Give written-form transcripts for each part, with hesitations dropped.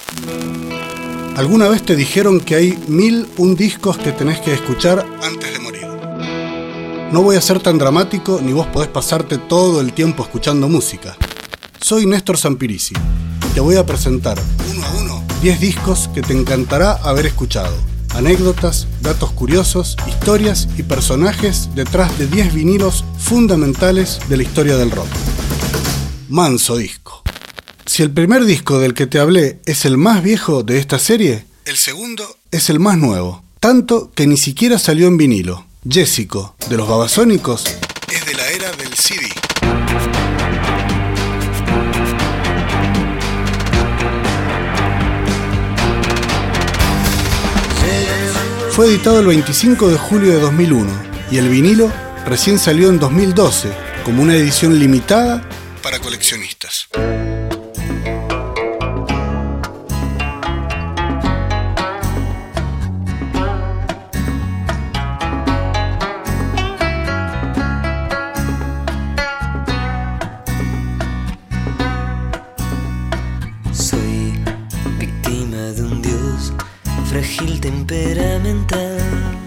¿Alguna vez te dijeron que hay 1001 discos que tenés que escuchar antes de morir? No voy a ser tan dramático, ni vos podés pasarte todo el tiempo escuchando música. Soy Néstor Sampirisi y te voy a presentar uno a uno 10 discos que te encantará haber escuchado. Anécdotas, datos curiosos, historias y personajes detrás de 10 vinilos fundamentales de la historia del rock. Manso disco. Si el primer disco del que te hablé es el más viejo de esta serie, el segundo es el más nuevo, tanto que ni siquiera salió en vinilo. Jessico, de los Babasónicos, es de la era del CD. Fue editado el 25 de julio de 2001 y el vinilo recién salió en 2012 como una edición limitada para coleccionistas. Soy víctima de un dios frágil temperamental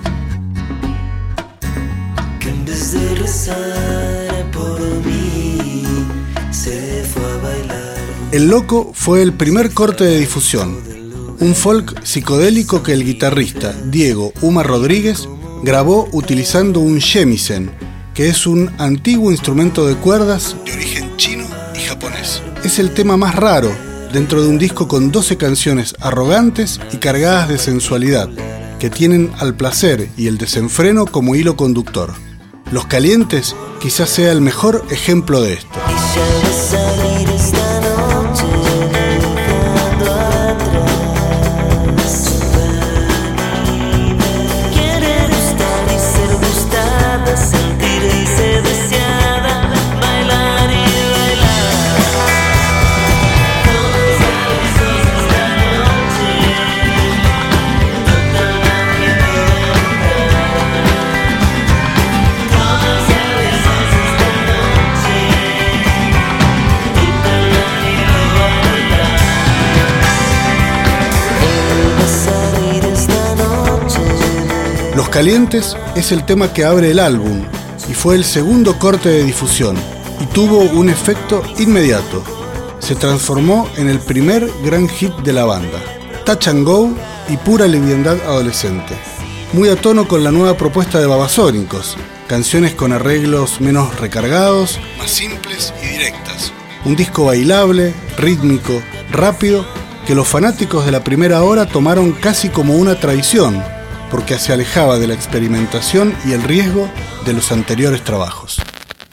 que en vez de rezar por mí se fue a bailar. El Loco fue el primer corte de difusión, un folk psicodélico que el guitarrista Diego Uma Rodríguez grabó utilizando un shamisen, que es un antiguo instrumento de cuerdas de origen chino y japonés. Es el tema más raro dentro de un disco con 12 canciones arrogantes y cargadas de sensualidad, que tienen al placer y el desenfreno como hilo conductor. Los Calientes quizás sea el mejor ejemplo de esto. Los Calientes es el tema que abre el álbum y fue el segundo corte de difusión y tuvo un efecto inmediato. Se transformó en el primer gran hit de la banda. Touch and Go y pura liviandad adolescente. Muy a tono con la nueva propuesta de Babasónicos, canciones con arreglos menos recargados, más simples y directas. Un disco bailable, rítmico, rápido, que los fanáticos de la primera hora tomaron casi como una traición, porque se alejaba de la experimentación y el riesgo de los anteriores trabajos.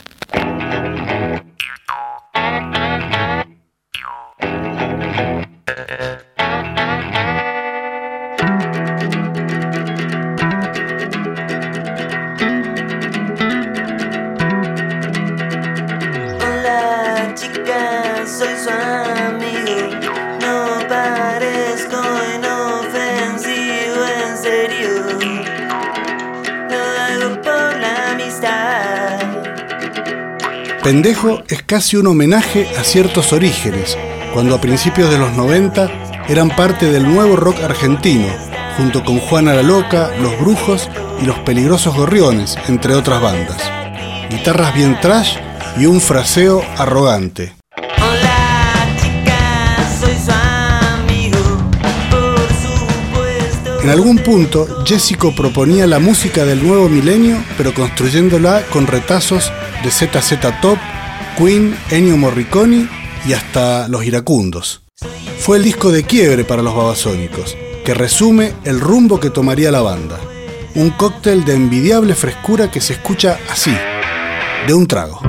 Hola chica, soy su amigo, no parezco inofensivo, en serio, lo hago por la amistad. Pendejo es casi un homenaje a ciertos orígenes, cuando a principios de los 90 eran parte del nuevo rock argentino, junto con Juana la Loca, Los Brujos y Los Peligrosos Gorriones, entre otras bandas. Guitarras bien trash y un fraseo arrogante. Hola chica, soy su amigo, por supuesto. En algún punto, Jessico proponía la música del nuevo milenio, pero construyéndola con retazos de ZZ Top, Queen, Ennio Morricone y hasta Los Iracundos. Fue el disco de quiebre para los Babasónicos, que resume el rumbo que tomaría la banda. Un cóctel de envidiable frescura que se escucha así, de un trago.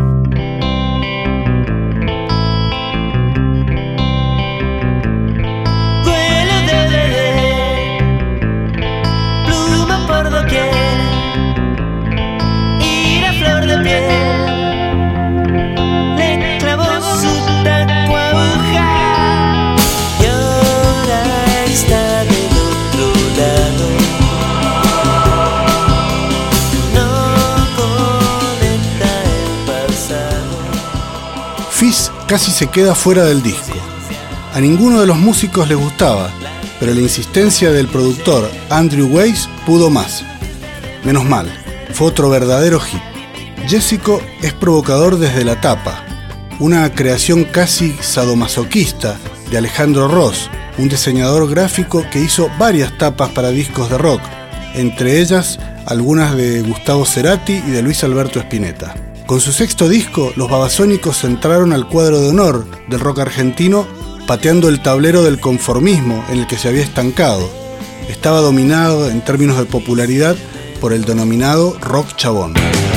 Fizz casi se queda fuera del disco. A ninguno de los músicos les gustaba, pero la insistencia del productor Andrew Weiss pudo más. Menos mal, fue otro verdadero hit. Jessico es provocador desde la tapa, una creación casi sadomasoquista de Alejandro Ross, un diseñador gráfico que hizo varias tapas para discos de rock, entre ellas algunas de Gustavo Cerati y de Luis Alberto Spinetta. Con su sexto disco, los Babasónicos entraron al cuadro de honor del rock argentino, pateando el tablero del conformismo en el que se había estancado. Estaba dominado en términos de popularidad por el denominado rock chabón.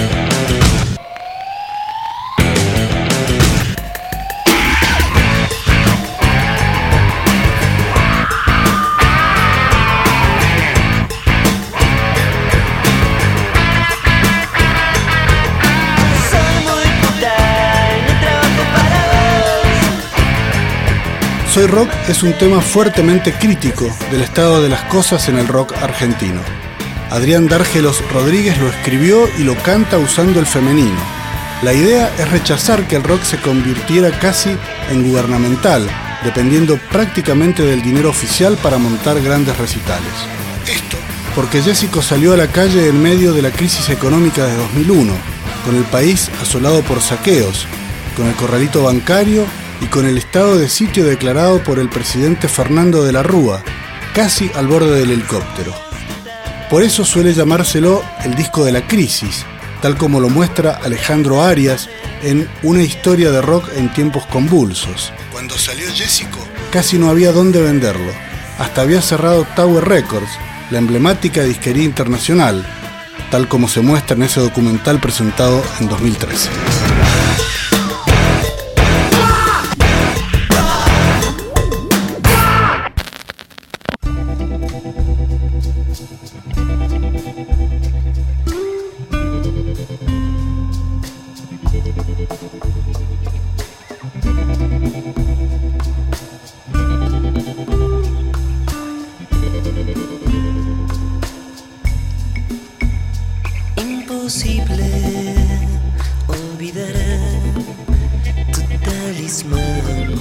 Soy Rock es un tema fuertemente crítico del estado de las cosas en el rock argentino. Adrián Dárgelos Rodríguez lo escribió y lo canta usando el femenino. La idea es rechazar que el rock se convirtiera casi en gubernamental, dependiendo prácticamente del dinero oficial para montar grandes recitales. Esto porque Jessico salió a la calle en medio de la crisis económica de 2001, con el país asolado por saqueos, con el corralito bancario y con el estado de sitio declarado por el presidente Fernando de la Rúa, casi al borde del helicóptero. Por eso suele llamárselo el disco de la crisis, tal como lo muestra Alejandro Arias en Una historia de rock en tiempos convulsos. Cuando salió Jessico, casi no había dónde venderlo. Hasta había cerrado Tower Records, la emblemática disquería internacional, tal como se muestra en ese documental presentado en 2013. Imposible olvidar tu talismán.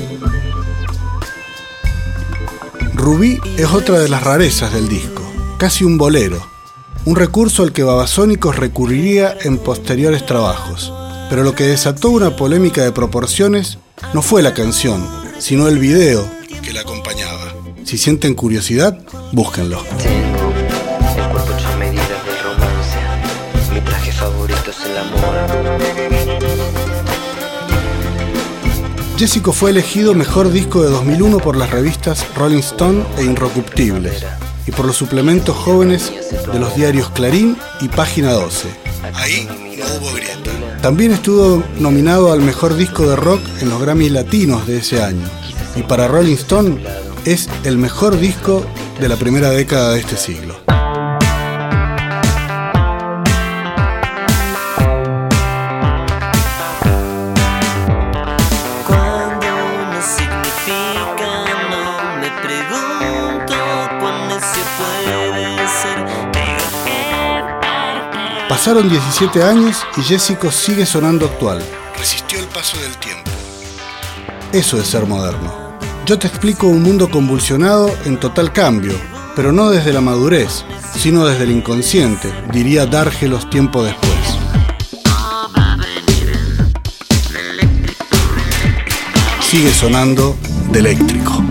Rubí es otra de las rarezas del disco, casi un bolero, un recurso al que Babasónicos recurriría en posteriores trabajos. Pero lo que desató una polémica de proporciones no fue la canción, sino el video que la acompañaba. Si sienten curiosidad, búsquenlo. Tengo el cuerpo hecho a medida del romance. Mi traje favorito es el amor. Jessico fue elegido mejor disco de 2001 por las revistas Rolling Stone e Inrocuptible y por los suplementos jóvenes de los diarios Clarín y Página 12. Ahí no hubo grieta. También estuvo nominado al mejor disco de rock en los Grammys Latinos de ese año. Y para Rolling Stone es el mejor disco de la primera década de este siglo. Pasaron 17 años y Jessico sigue sonando actual. Resistió el paso del tiempo. Eso es ser moderno. Yo te explico un mundo convulsionado en total cambio, pero no desde la madurez, sino desde el inconsciente, diría Dárgelos tiempo después. Sigue sonando de eléctrico.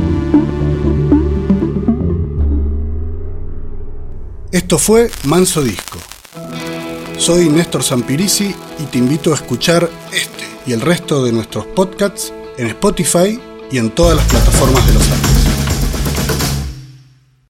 Esto fue Manso Disco. Soy Néstor Sampirisi y te invito a escuchar este y el resto de nuestros podcasts en Spotify y en todas las plataformas de los audios.